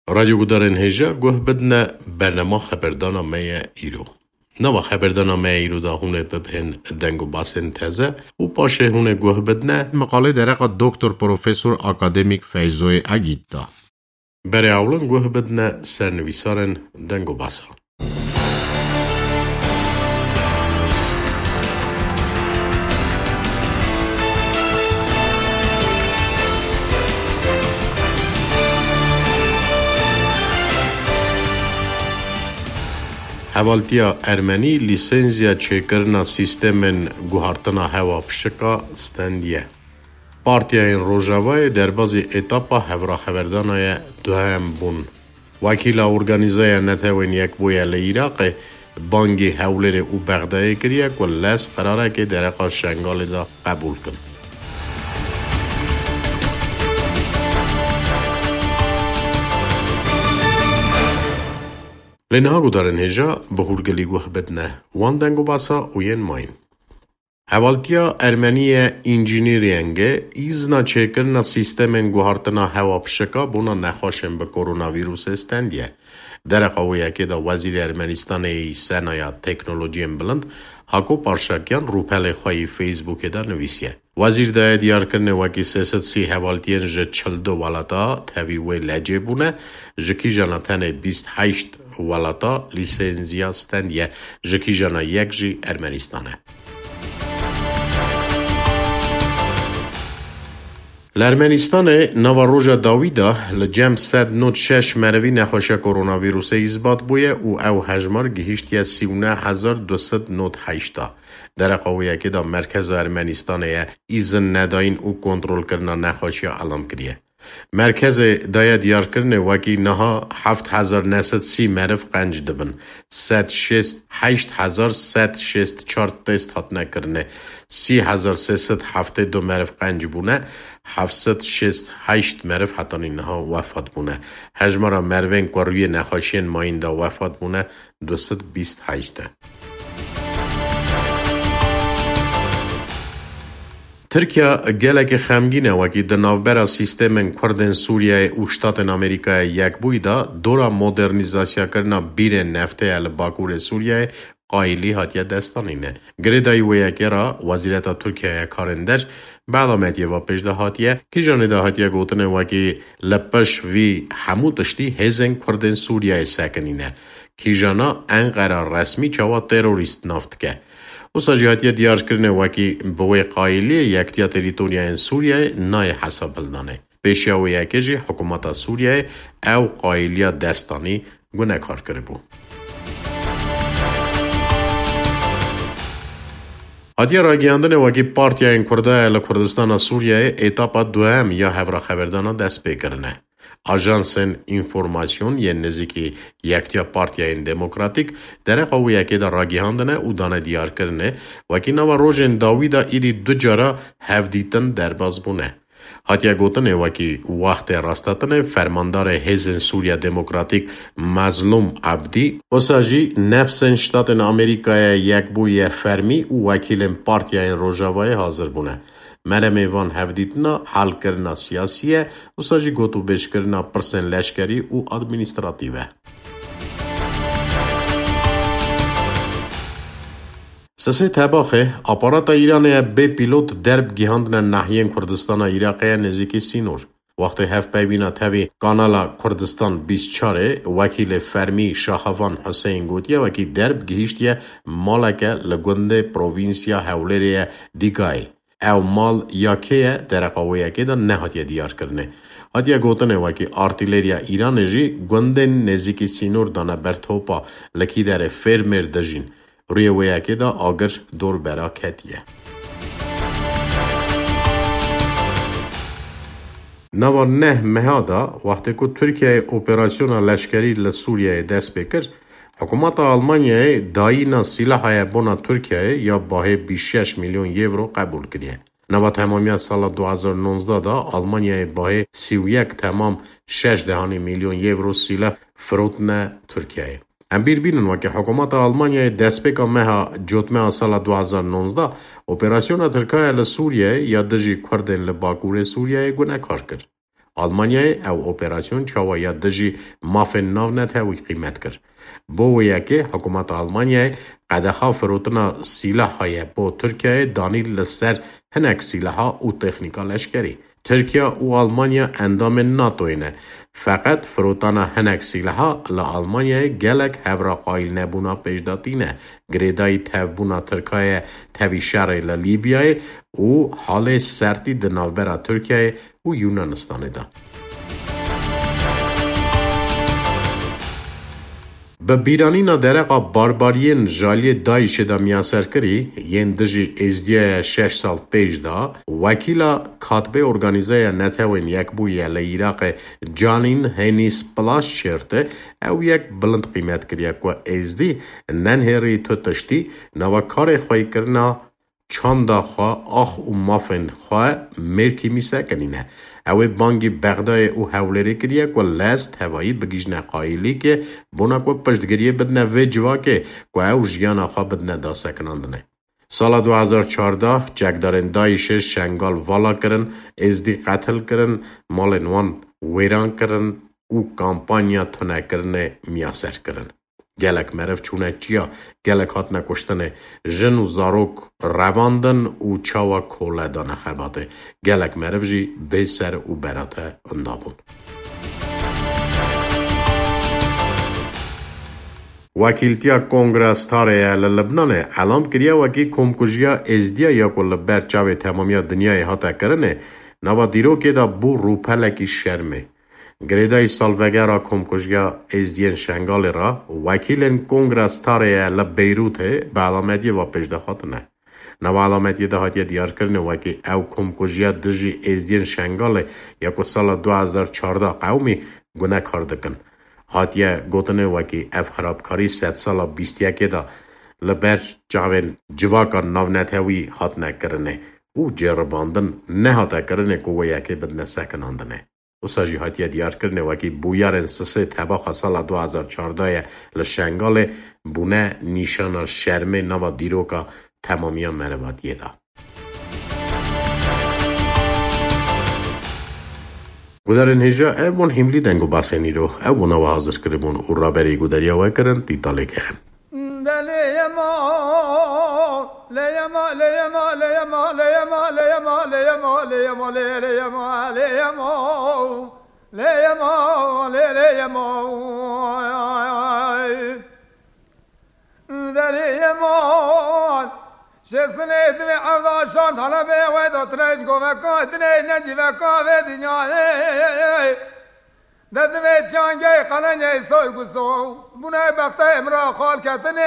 رادیو گودارن هجا گوه بدنا برنامه خبردانا میا ایرو. نوا خبردانا میا ایرو دا هونه ببهن دنگو باسن تازه و باشه هونه گوه بدنا مقاله درق دکتر پروفسور اکادمیک فیضوی اگیدا. برای اولن گوه بدنا سرنویسارن دنگو باسا. حوالتیا ارمنی لیسنزیا چکرنا سیستمن گوهارتنا هوا پشکا ستندیه. پارتیا این روژاوای در بازی اتاپا هورا خبردانای دوهم بون. وکیل ارگانیزای نتوین یک بویا لیراق بانگی حولر او بغدای کریه که لس قراره که درقا شنگال دا قبول کن. لنها گودارن هجا بخورگلی گوه بدنه وان دنگو باسا اوین ماین. حوالتیا ارمنی انجینیرینگه ایزنا چکرنا سیستمن گوهارتنا هوا پشکا بونا نخواشن به کرونا ویروس استندیه. در قویه که دا وزیر ارمنستان ای سنایا تکنولوژیم بلند حاکو پارشاکیان روپل خواهی فیسبوک دا نویسیه. وزیر دا دیار کرنه وکی سیست سی حوالتین جه 42 والاتا تاویوی لجه بونه جکی جانا تنه 28 والاتا لیسنزیا ستندیه جکی جانا یک جی ارمنستانه. لارمنستان نواروژا داویدا لجم 196 مروی نخوشه کرونا ویروس اثبات بویه او هجمار گهیشتیه 39298 در قویه که دا مرکز ارمنستان ایزن نداین او کنترل کرنا نخوشی علم کریه. مرکز دایا دیار کرنه وکی نها 7930 مرف قنج دبن 8164 تست هات نکرنه 3372 مرف قنج بونه 768 مرف حتانی نها وفات بونه هجمارا مروین قروی نخاشین ماین دا وفات بونه 228 ترکیه گلک خمگینه وکی دناوبرا سیستمن کردن سوریه و شتاتن امریکا یک بویدا دورا مدرنیزاسیا کرنا بیر نفته ال باکور سوریه قایلی هاتیه دستانینه. گریدای ویکی را وزیرتا ترکیه کارندش بعلامتیه و پیشده هاتیه که جانده هاتیه گوتنه وکی لپش وی همو تشتی هزن کردن سوریه سکنینه که جانا انقرار رسمی چوا تروریست نافت که. او ساجیاتی دیار کرنه وکی بوی قایلی یکتیا تریتوریا سوریه نای حساب بلدانه. پیشیا و یکیجی حکومت سوریه او قایلیا دستانی گونه کار کرده بو. هاتیه را گیاندنه وکی پارتیا این کرده ال کردستان سوریه ایتاپا دوهم یا هفرا خبردانا دست بکرنه. آژانسن اینفورماسیون یه نزدیکی یکتیا پارتیای دموکراتیک در قویه که در راگیاندنه او دانه دیار کرنه و که نوا روژن داویدا ایدی دو جارا هفدیتن در باز بونه. هاتیا گوتنه و که وقت راستاتنه فرماندار هزن سوریا دموکراتیک مظلوم عبدی اساجی نفسن شتاتن امریکای یک بوی فرمی و وکیل پارتیای روژاوای حاضر بونه. مرم ایوان هفدیتنا حل کرنا سیاسیه و ساجی گوتو بیش کرنا پرسن لشکری و ادمینستراتیوه. سسه تباخه اپاراتا ایرانه به پیلوت درب گیهاندن نحیین کردستان عراقی نزدیکی سینور. وقتی هف پیوینا تاوی کانالا کردستان 24 وکیل فرمی شاخوان حسین گوتیه وکی درب گهیشتیه مالکه لگنده پروینسیا حولریه دیگای. او مال یاکیه در قویه که دا نهاتیه دیار کرنه. هاتیه گوتنه وکی آرتیلریا ایران جی گندن نزیکی سینور دانه برتوپا لکی در فرمر دجین. روی ویه که دا آگرش دور برا کتیه. نوا نه مهادا وقتی که ترکیه اپراسیون لشکری لسوریه دست بکر حکومت آلمانیای دایینا سلاحای بونا ترکیه یا باه 26 میلیون یورو قبول کریه. نوا تمامی سال 2019 دا آلمانیای باه 31.6 میلیون یورو سلاح فروتنه ترکیه. ام بینن و که حکومت آلمانیای دست بکا مها جوتمه سال 2019 اپراسیون ترکیه لسوریه یا دجی کردن لباکور سوریه گونه کار کرد. آلمانیای او اپراسیون چاویا دژی مافن ناو نتاوی قیمت کرد. بو یکی حکومت آلمانیای قدخا فروتنا سلاحهای با ترکیه دانیل لسر هنک سلاحا و تکنیکا لشکری. ترکیه و آلمانیا اندام ناتو اینه. فقط فروتانا هنک سلاحا لآلمانیای گلک هورا قایل نبونا پیشداتینه. گریدای تفبونا ترکیه تاوی شهر لیبیای و حال سرتی دناوبرا ترکیه و یونانستان ده. به بیرانینا درقا باربارین جالی دایش دا میاسر کری ین دجی ازدیه 6 سال پیش دا وکیلا کاتبه ارگانیزه نتوین یک بویه لعراق جانین هینیس پلاس چرته او یک بلند قیمت کریه که ازدی ننهری تو تشتی نو کار خواهی کرنا چاندا خواه آخ و مافن خواه مرکی میسه کنینه. اوی بانگی بغدای او حولری کریه که لست هوایی بگیجنه قایلی که بونا که پشتگریه بدنه و جوا که او جیانا خواه بدنه داسته کناندنه. سال 2014 جگدارن دایش شنگال والا کرن، ازدی قتل کرن، مال نوان ویران کرن او کامپانیا تونه کرنه میاسر کرن. گلک مرف چونه چیا گلک هات نکشتنه جن و زاروک رواندن و چاوا کوله دانه خباته گلک مرف جی به سر و براته اندابون. وکیلتیا کنگرس تاره لبنان علام کریه وکی کمکجیا ازدیا یا کل برچاوی تمامیا دنیای هاته کرنه نوا دیرو که دا بو روپلکی شرمه. گریدای سالوگرا کمکجیا ازدین شنگال را وکیل کنگرس تاره لبیروته به علامتی و پجدخاتنه. نو علامتی ده هاتیه دیار کرنه وکی او کمکجیا دجی ازدین شنگال یکو سال 2014 قومی گناه کردکن. هاتیه گوتنه وکی اف خرابکاری 100 سال 21 دا لبرچ جاوین جواکا نو نتاوی هات نکرنه او جرباندن نه هاته کرنه که ویکی بدنه سکناندنه. او ساجی هاتیه دیار کرنه وکی بویارن سسه تباخ سال 2014 لشنگال بونه نیشان شرمه نو دیروکا تمامی مرواتیه دا. گودارن هجا اون هملی دنگو باسنی رو اون نو حاضر کرمون او را بری گوداریا وای کرن تیتاله کرم. شسنید و عوضان طلبه و داترش گوکا دنی نجی و کاوه دنیای ددوی چانگه قلنگه سوی گسو بونه بخت امرا خال کتنی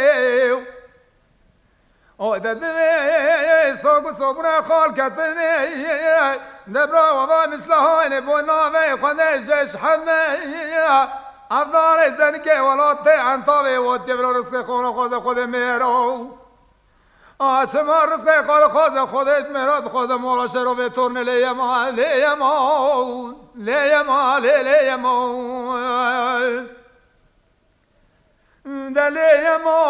او ددوی سو گسو بونه خال کتنی دبرا و با مثل هاین بوناوی خودش حمه افضال زنگه ولات انتاوی و تبرا رسک خون خود میرو شما رزق خود خودت مراد خود مولا شروع به تورن لیما دلیما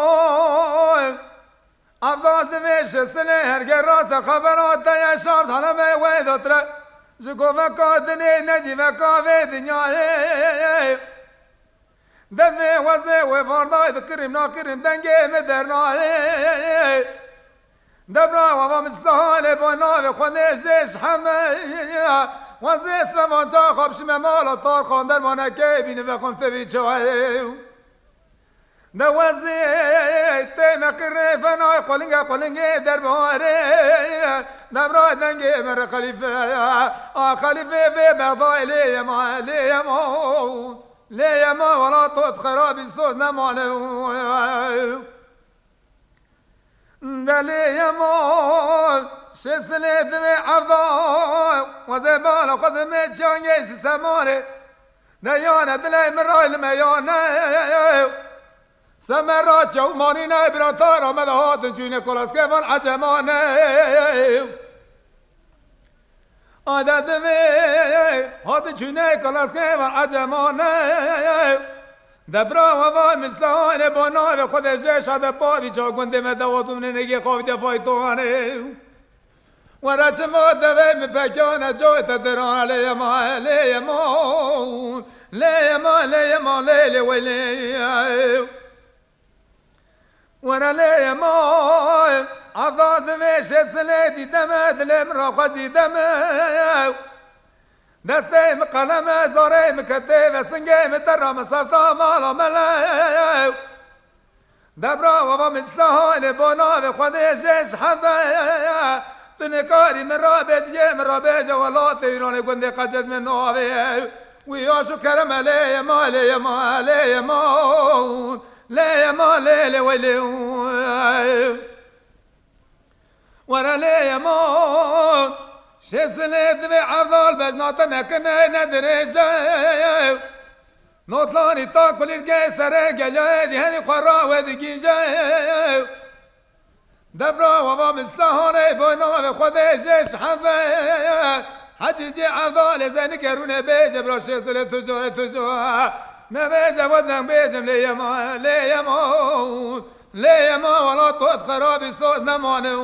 افضل دمیش سنه هرگر راست خبرات یا شام حالا به ویداتره جگو وکادنی نجی وکاوه دنیای دنی وزه و باردای دکریم ناکریم دنگه مدرنای دبنا و مستحال بناو خونشش همه وزه اسم جا خوابش مال طار خاندر مانکه بینه و خون تبی چوهی دوازه تیم قره فنای قلنگه در باره دبرا دنگه مر خلیفه به بغضای لیما لیما ولا توت خرابی سوز نمانه دلیما شسنه دمه عفضا وزه بالا خدمه چانگه سمانه دیانه دلی مرایل میانه سمرا چومانینه براتار آمده هاتن چونه کلاسکه وان عجمانه آدادمه هاتن چونه کلاسکه وان عجمانه دبرا و وای مثلانه با ناو خودش شده پادی چا گنده مدواتون نگی خواب دفای توانه ورا ما دوي مفكانا جوت دران لي ما لي ما لي ما لي ما لي ويلي ورا لي ما عضاد مش سلادي دمد لمرا قصدي دم دستي مقلم زوري مكتب سنجي مترى مسافة مالا ملا دبرا وما مستهاني بنا بخدي جيش حدا تنكاري من رابج ولا تيروني كندي قجد من نوابي وياشو كرم لي ما لي ما لي ما لي ما لي ويلي ورا لي ما شسلت بعضال بجناتنا كنا ندري جاي نطلاني تاكل الكيسر قليدي هني قرا ودقي جاي دبرا وما مستهاني بنا بخدي جيش حذا حجي عضال زين كرونه بيج برا شسلت تجو نبيج ودن بيجم لي ما لي ما ولا توت خرابي صوت نمانه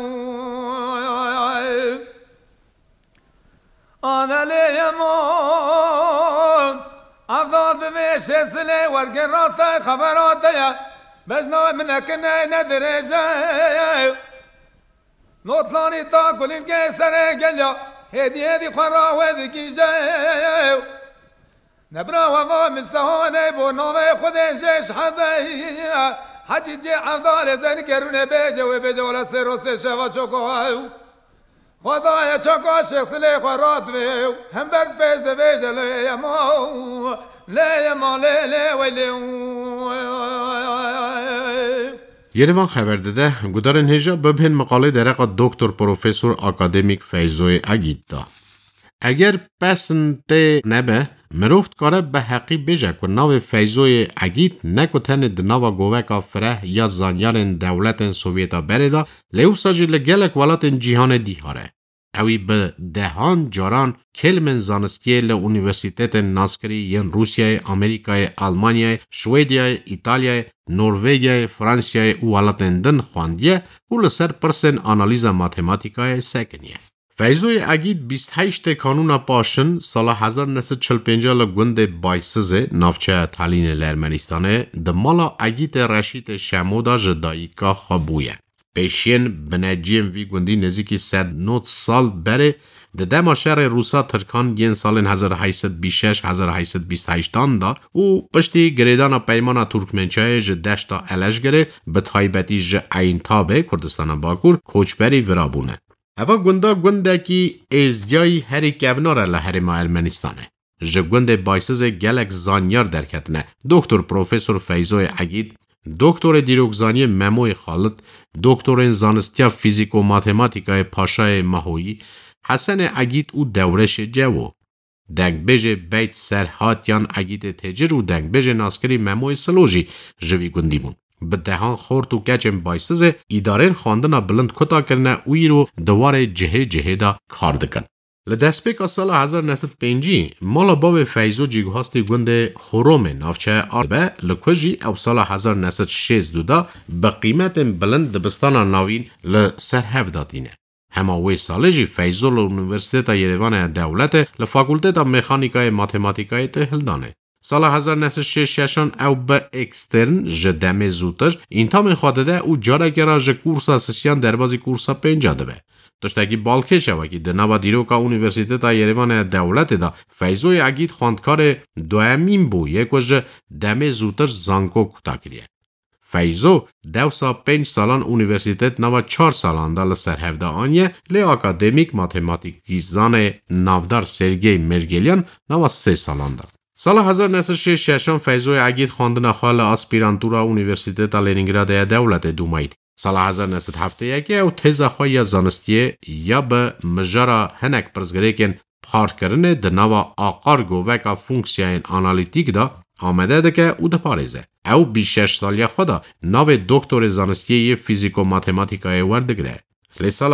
أنا لي ما أفضل مش سلي ورقن راسي خبراتي بجنا منك ندري جاي نطلاني تاكل الكيسر قليا هدي خرا وذكي جاي نبرا وما مستهاني بونومي خدي جيش حذي حجي جي عضال زين كرونه بيجا ولا سيروسي شفا شوكو خدايا چاكا شخص لي خرات فيو هم برد بيج ده بيج لي ما لي ما لي ويلي Երևան խավերդեդե գուդարեն հեժա բբհեն մկալի դերակա դոկտոր պրոֆեսոր ակադեմիկ Ֆեյզոյ Ագիդտա Əgər bəsində nəbə مرفت کاره به حقی بجه که ناو فیضوی عگید نکو تنه دناو گووکا فره یا زانیارن دولتن سوویتا برده لیو ساجی لگلک ولاتن جیهان دیهاره. اوی به دهان جاران کلمن زانستیه لونیورسیتت ناسکری ین روسیای، امریکای، آلمانیای، شویدیای، ایتالیای، نروژیای، فرانسیای و ولاتن دن خواندیه و لسر پرسن آنالیزا ماتماتیکای سکنیه. فیضوی عگید 28 کانون پاشن سال 1945 لگوند بایسزه نافچه تالین لرمنستانه دمالا عگید رشید شمودا جدایی که خبویه. پیشین بنجیم وی گوندی نزدیکی 109 سال بره دما شهر روسا ترکان ین سال 1826-1828 دا و پشتی گریدان پیمان ترکمنچای جدشتا الش گره به تایبتی ج عین تابه کردستان باکور کوچبری ورابونه. اوا گونده کی ازدیای هری کوناره لهرما ارمنستانه. جگونده بایسز گلک زانیار درکتنه. دکتر پروفسور فیضوی عگید، دکتر دیروگزانی مموی خالد، دکتر زانستیا فیزیک و ماتماتیکای پاشای ماهویی، حسن عگید و دورش جوو. دنگ بجه بیت سرهاتیان عگید تجر و دنگ بجه ناسکری مموی سلوجی جوی گوندیمون. به دهان خورد و کچم بایسزه ایدارین خواندن بلند کتا کرنه اوی رو دوار جهه دا کار دکن. لدسپیک سال 1905 مالا باب فیضو جیگهاستی گونده خروم نافچه آربه لکوژی او سال 1962 دا به قیمت بلند دبستان ناوین لسرهف دادینه. هماوی ساله جی فیضو لونیورسیتا یریوان دولت لفاکولتتا مکانیکای ماتماتیکای تهلدانه. سال 1906 او به اکسترن جدمه زودتر اینتا خواده او جاره گره جه کورسا سسیان دربازی کورسا 50 ده به. داشتگی بالکه شوه که دنوا دیروکا اونیورسیتتا یریوان دولت دا فیضوی عگید خواندکار دوامین بو یک وجه دمه زودتر زانکو کتا کریه. فیضو 5 سالان اونیورسیتت نوا 4 سالان دا لسرهفده آنیه لی اکادمیک ماتماتیکی زان نافدار سرگی مرگلیان نوا 3 سالان دا. سال 1906 فیضوی عگید خواندن خال آسپیرانتورا اونیورسیتتا لنینگراد دولت دومایت. سال 1971 او تیزا خواه زانستیه یا به مجارا هنک پرزگریکن پار کرنه دنوا آقار گووکا فونکسیاین آنالیتیک دا آمده ده که او ده پارزه. او 26 سالی خدا ناو دکتر زانستیه فیزیک و ماتماتیکای وردگره. لی سال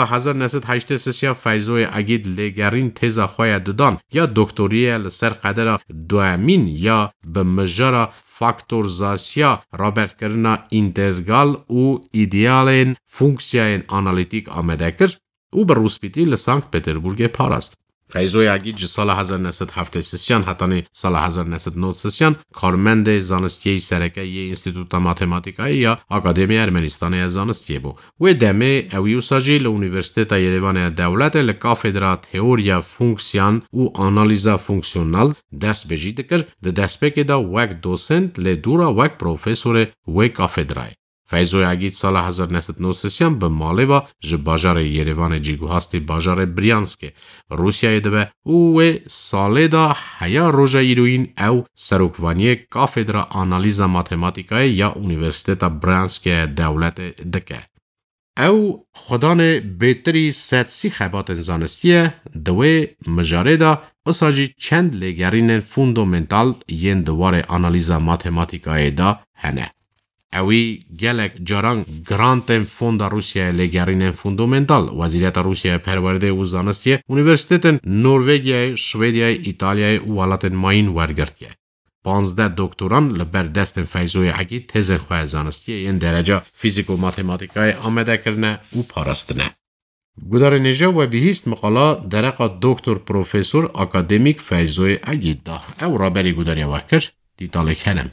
1983 فیضوی عگید لگرین تیزا خواه دودان یا دکتوریه لسر قدر دوامین یا به مجارا فاکتورزاسیا رابرت کرنا اینترگال و ایدیالین فونکسیاین آنالیتیک آمده کرد و به روسپیتی لسانکت پتربورگ پاراست. فیضوی اگیج سال 1973 حتانی سال 1993 کارمند زانستی سرکی انستیتوت ماتماتیکایی یا آکادمی ارمنستانی زانستی بو و دمه اویو ساجی لونیورسیتت یریوان دولت لکافدرا تئوریا فونکسیون و آنالیزا فونکسیونال درس بجید کر دست بکدا وک دوسنت لدورا وک پروفسور و کافدرای. فیضوی اگید سال 1993 به مالی و باجار یریوان جیگو هستی باجار بریانسک روسیای دبه و ساله دا هیا روژا ایروین او سروکوانی کافدرا آنالیزا ماتماتیکای یا اونیورسیتت برانسک دولت دکه. او خدان بهتری سدسی خبات زانستیه دوی مجاره دا اساجی چند لگرین فوندومنتال ین دوار آنالیزا ماتماتیکای دا هنه. اوی گلک جاران گرانتن فوندا روسیه لگرین فوندومنتال وزیریت روسیه پرورده و زانستیه اونیورسیتتن نروژیا، سوئدیا، ایتالیا و ولاتن ماین ورگرتیه. 15 دکتران لبر دستن فیضوی اگی تزن خواه زانستیه این درجه فیزیک و ماتماتیکای آمده کرنه و پارستنه. گودار نجا و بهیست مقاله درقا دکتر پروفسور اکادمیک فیضوی اگی دا او را بری گوداری وکر دیتاله کنم.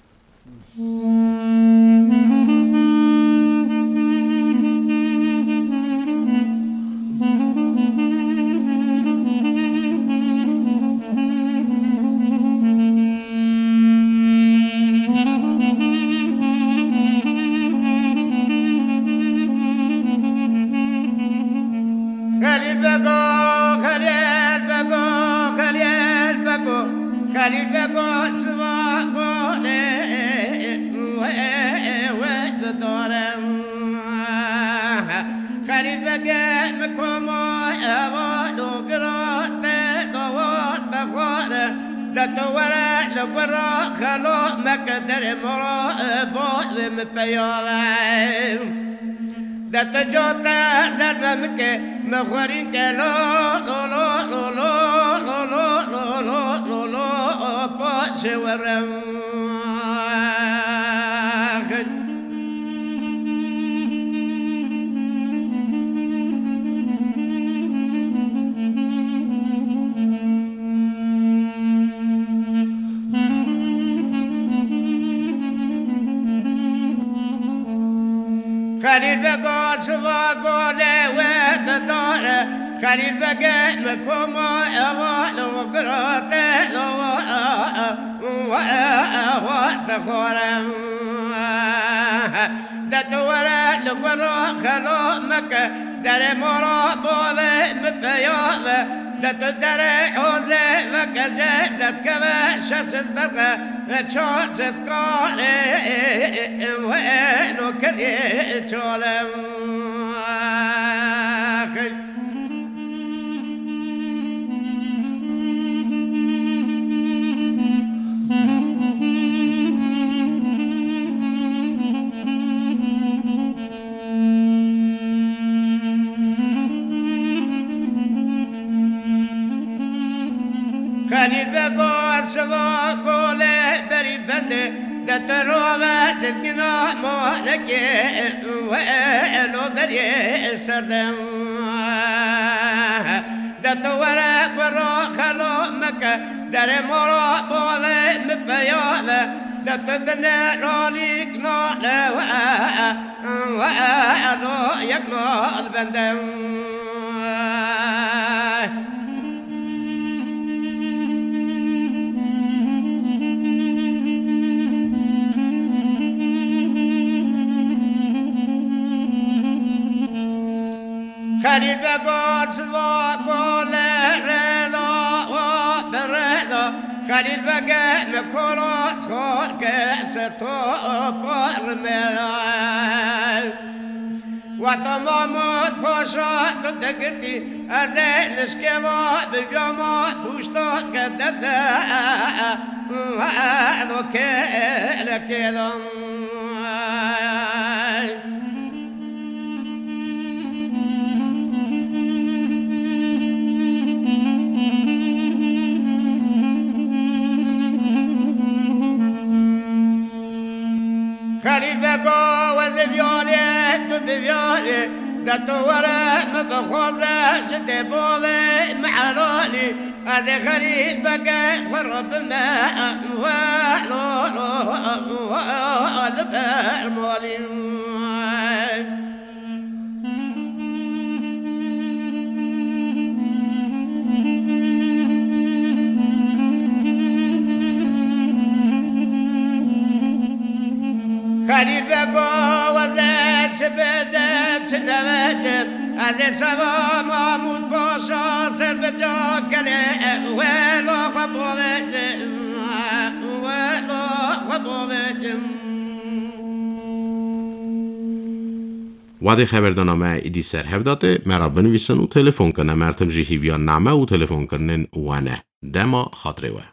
دت جوتا زربم که مخورین که لو لو لو لو لو لو لو لو لو لو باش ورم خليل بقى سوا قولي وددار خليل بقى مكوما أوال وقراته لو وتخورم دتورا لقرا خلو مكة در مرا بوه مبيوه دتدر حوزه وكزه دتكبه شس البرقه چون ستقاله وينو كريه چولم خليل بقول سوا قوله بري بنده دتروه دتنا مالكي ويلو بري سردم دتورا قرا خلو مكة در مرا بوه مبيوه دتبنى راليك ناله ويلو يكنال بندم خليل بقول سوا قول رضا وبرضا خليل بقى مكولات خور كسرتو برمضا وتمامات باشا تدقتي أزين نسكوا بالجماعة توشتات كدتا وأنا كلا كذا خليل بقى وزفيالي تبفيالي دتورة مبخوزة جدي بوبي معرالي هذا خليل بقى خرب ما ولو البر مالي خليل بقى وزاد شبزب تنمجب هذا سوا محمود باشا سر بجاك ولو خبوبجم ولو خبوبجم وادی خبردانامه ایدی سر هفداته مرا بنویسن و تلفن کنه مرتم جیهیویان نامه و تلفن کنن وانه دما خاطره و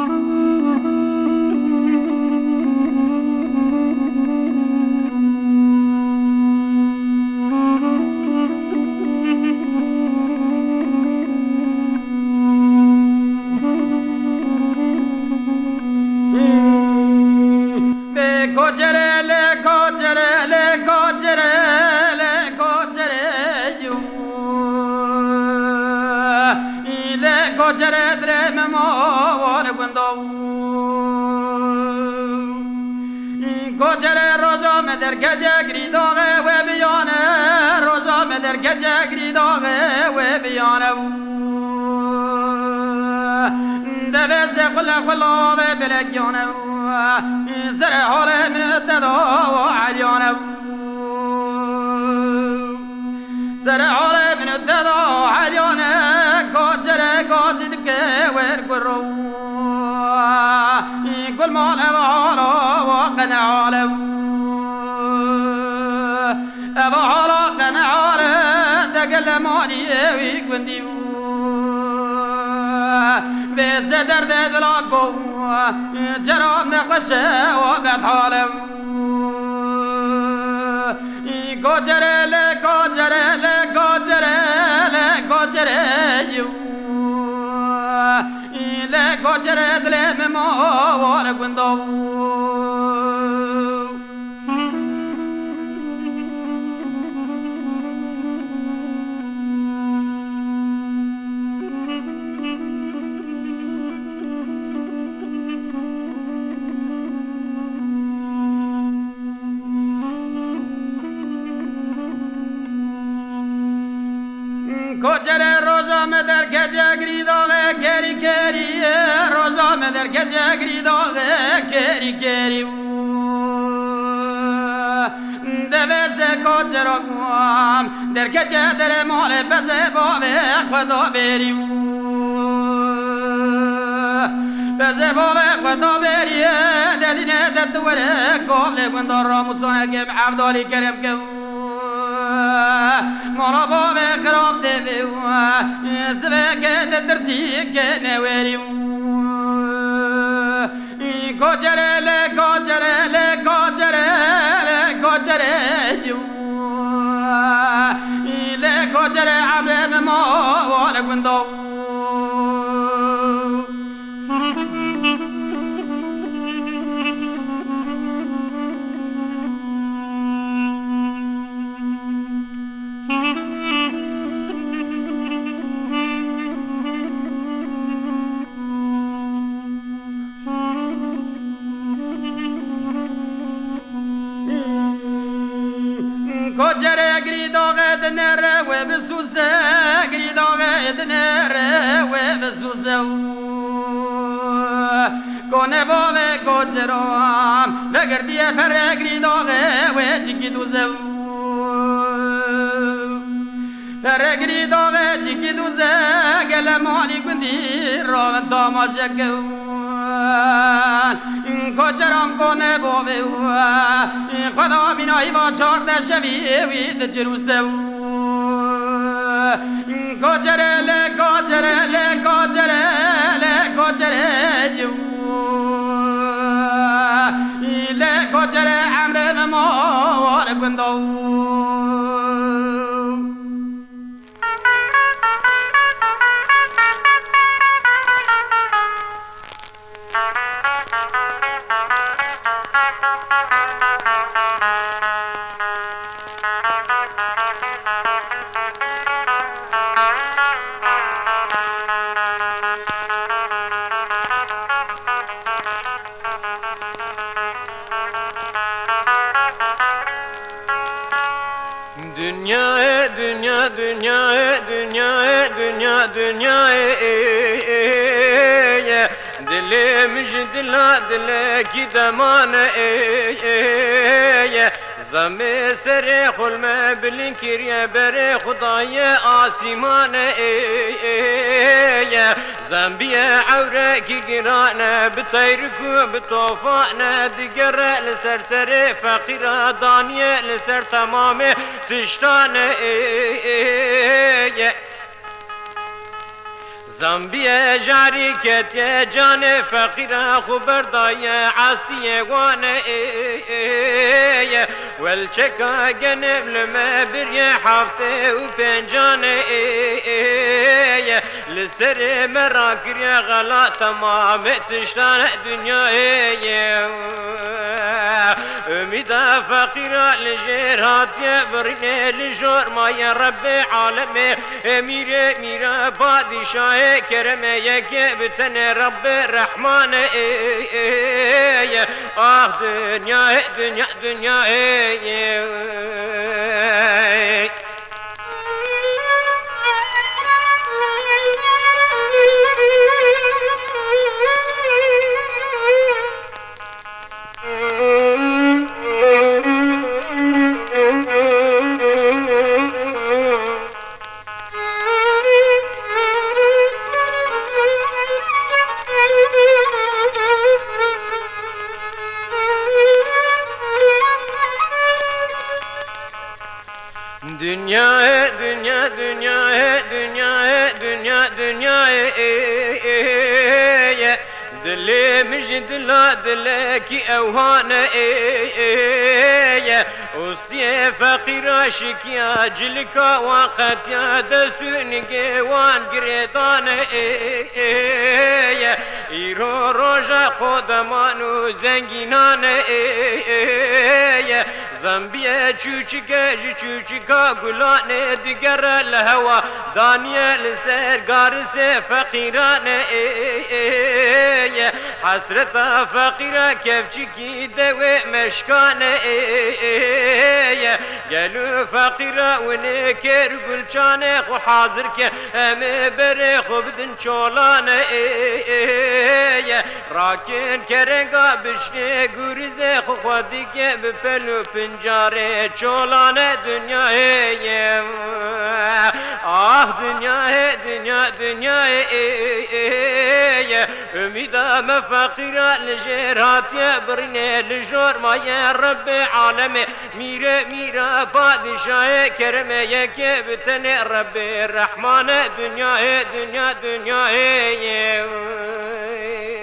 در گجگری داغه و بیانه روزا در گجگری داغه و بیانه دوز قلا و بلگیانه سر حال من تدا و علیانه سر حال من تدا علیانه کجر گازی دکه ور گرو کل مال و حالا و قنعاله أبو عراق نعارة دقل مالي ويقندي بس درد دلاكو جرام نقشة وبعد حالم كوجر كوجر كوجر كوجر لا كوجر دلم ما ورقندو کوچر روزا میں در گجگری داغه کری کری روزا میں در گجگری داغه کری کری دوز کوچر قوام در گجدر مال بزه باوه خدا بری بزه باوه خدا بری ددینه دتوره قابل گندار راموسانه که عبدالی کرم که مرا باب خراب دفي سبك ترسي كنواري كوجر لا كوجر لا كوجر لا كوجر لا كوجر عمرو ما ولا كندو کوچر گری داغه دنره و بسوسه گری داغه دنره و بسوسه کنه باوه کوچرام بگردیه پر گری داغه و چیکی دوزه پر گری داغه چیکی دوزه گل مالی گندی راون تماشا کوچرام کنه باوه خدا بینایی با 14 شبیه وید جروسه کوچر ل کوچر ل کوچر ل کوچر ل کوچر عمرو ما وار گندو dünya dünya dünya dünya dünya dilim dila dile gidemane zame sere khulme bilin kiriye bere Khudaya asimane zambiye avre ki girane bitayriku bitofane digere sersere fakira daniye ser tamame tiştane Zambiye jari ketiye cane fakira khuberdaya astiye wane vel çeka genemleme bir ye hafte u pencane lisere merakir ya gala tamam etiştane dünyaya ümida fakira lejrat ya birine lejorma ya Rabbi aleme emire mira padişah kereme yeke bütene Rabbi Rahman ah dünya dünya dünya Dünya dünya dünya dünya dünya dünya دل مجدلا دلك اوهانه استي فقير شكيا جلكا وقت يا دسون جوان جريدان ايرو روجا قدمانو زنگينان زنبيه چوچكا گلان دگر الهوا دانيال سر غارس فقيران حسرتا فقيرة كفشكي دوي مشكانة قالوا فقيرة ونكر قلشانة وحاضر كهم بريخ بدن شولانة راكن كرنقا بشني قرزي خودك بفلو پنجارة شولانة دنيا آه دنيا دنيا دنيا أميدا مفقيرة لجيرات يا برني لجور ما يا رب عالمي ميرا بادشاه كرمي يا كبتني رب الرحمن دنيا دنيا دنيا